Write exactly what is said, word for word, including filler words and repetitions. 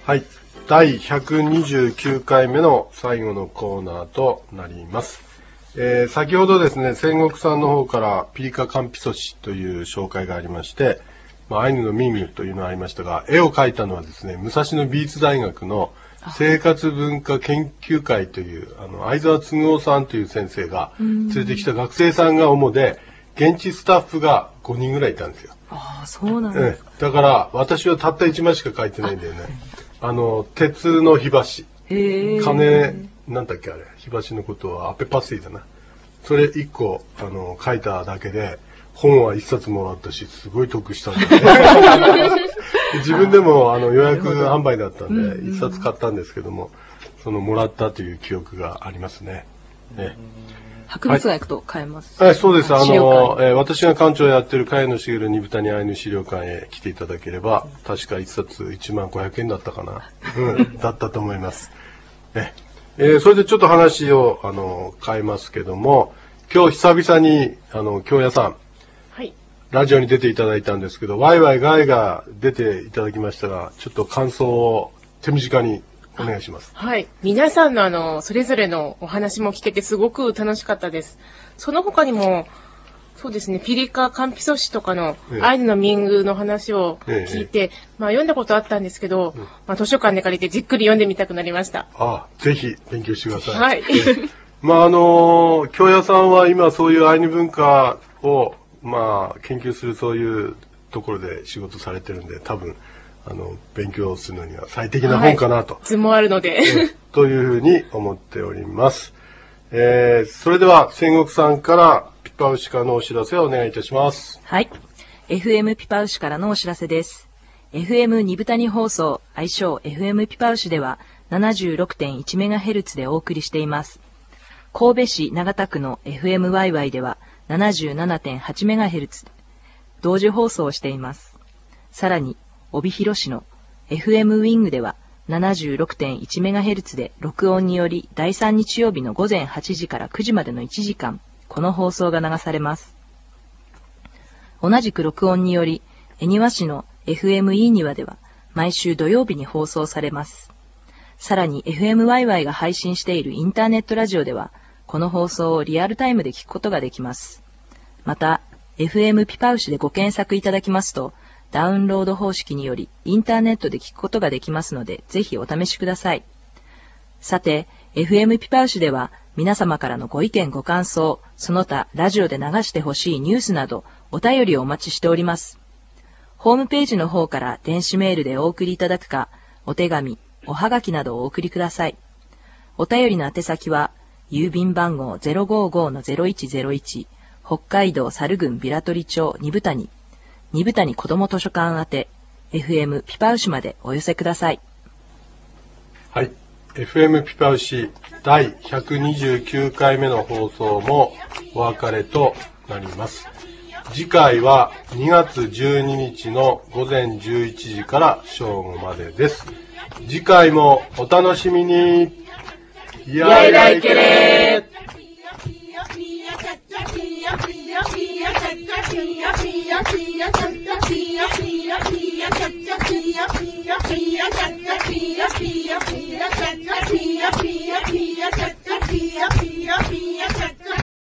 はい、だいひゃくにじゅうきゅうかいめの最後のコーナーとなります。えー、先ほどですね、仙石さんの方からピリカカンピソシという紹介がありまして、まあ、アイヌのミングというのがありましたが、絵を描いたのはですね、武蔵野美術大学の生活文化研究会という、あの、相沢嗣夫さんという先生が連れてきた学生さんが主で、現地スタッフがごにんぐらいいたんですよ。 ああ、そうなんですか。 ええ、だから、私はたったいちまいしか描いてないんだよね。あの、鉄の火箸。金、なんだっけあれ。火箸のことはアペパスイだな。それいっこ、あの、書いただけで、本はいっさつもらったし、すごい得したんだよね。自分でもあの予約販売だったんで、いっさつ買ったんですけども、そのもらったという記憶がありますね。ね、 博物館行くと買えます。 はい、そうです。あの、えー、私が館長をやってる茅野茂二豚にアイヌ資料館へ来ていただければ、確かいっさついちまんごひゃくえんだったかな。うん、だったと思います。ね、えー、それでちょっと話を、あの、変えますけども、今日久々に、あの、京屋さん、 はい、 ラジオに出ていただいたんですけど、ワイワイガイが出ていただきましたが、ちょっと感想を手短にお願いします。 はい。皆さんのあの、それぞれのお話も聞けてすごく楽しかったです。その他にも、そうですね、ピリカカンピソシとかのアイヌのミングの話を聞いて、ええ、まあ読んだことあったんですけど、うん、まあ図書館で借りてじっくり読んでみたくなりました。 ああ、ぜひ勉強してください。 はい。 まああの、京屋さんは今そういうアイヌ文化をまあ研究するそういうところで仕事されてるんで、多分あの勉強するのには最適な本かなと、はい、 図もあるのでというふうに思っております。えー、それでは仙石さんからピパウシカのお知らせをお願いいたします。 はい、 エフエム ピパウシからのお知らせです。 エフエム にぶたに放送、愛称 エフエム ピパウシでは ななじゅうろくてんいちメガヘルツ でお送りしています。神戸市長田区の エフエムワイワイ では ななじゅうななてんはちメガヘルツ 同時放送をしています。さらに帯広市の エフエム ウィングでは ななじゅうろくてんいちメガヘルツ で録音によりだいさん日曜日の午前はちじからくじまでのいちじかん、この放送が流されます。同じく録音により恵庭市の エフエム イーニワでは毎週土曜日に放送されます。さらに エフエムワイワイ が配信しているインターネットラジオではこの放送をリアルタイムで聞くことができます。また エフエム ピパウシでご検索いただきますと、ダウンロード方式によりインターネットで聞くことができますので、ぜひお試しください。さて、エフエム ピパウシでは皆様からのご意見ご感想、その他ラジオで流してほしいニュースなどお便りをお待ちしております。ホームページの方から電子メールでお送りいただくか、お手紙、おはがきなどをお送りください。お便りの宛先は郵便番号 ゼロごーごーのゼロいちゼロいち 北海道猿郡平取町二部谷二部谷子ども図書館宛て エフエム ピパウシまでお寄せください。 はい、エフエム ピパウシだいひゃくにじゅうきゅうかいめの放送もお別れとなります。次回はにがつじゅうににちのごぜんじゅういちじから正午までです。次回もお楽しみに。 やいらいけれー。